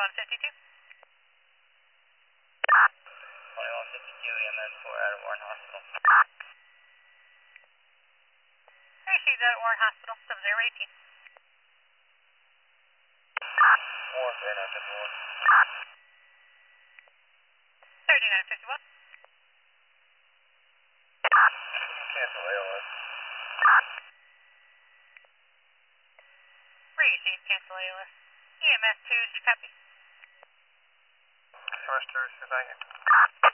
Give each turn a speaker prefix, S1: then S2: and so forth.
S1: 2152.
S2: 2152 EMS 4 out of Warren Hospital.
S1: Received out at Warren Hospital, 7018.
S2: Warren 3951.
S1: 3951.
S2: Cancel ALS.
S1: Received, cancel ALS. EMS 2, copy.
S2: EMS 2, thank you.